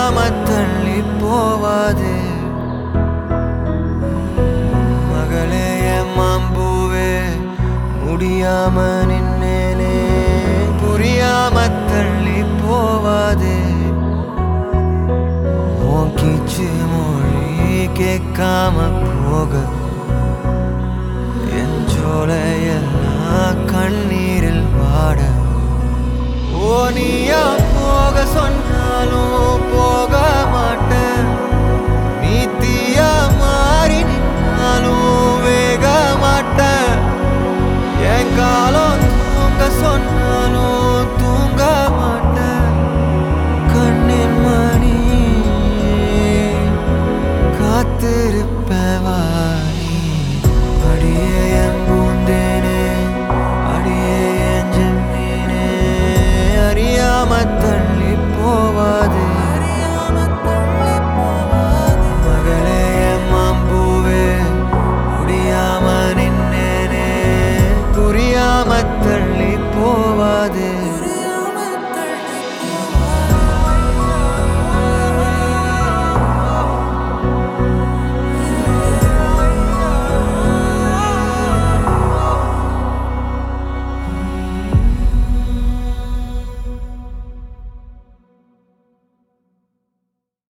புரியாம தள்ளி போவாதே மகளே என் மாம்பூவே முடியாம நின்னேனே புரியாம தள்ளி போவாதே உன் கீச்சு மொழி கேட்காம போக என் ஜோலையெல்லாம் கண்ணீரில் வாட ஓ நீயா போக சொன்னாலும்